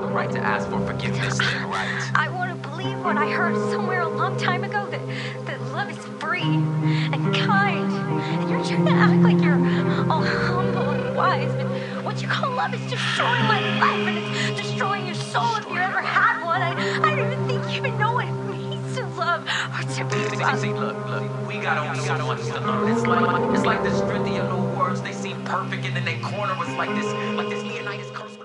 the right to ask for forgiveness, then right. I want to believe what I heard somewhere a long time ago, that love is free and kind. And you're trying to act like you're all humble and wise, but what you call love is destroying my life, and it's destroying your soul if you ever had one. I don't even think you even know what it means to love or to be loved. See, look, we got only so much to learn. It's like the strength of your little words. They seem perfect, and then they corner us like this Leonidas curse.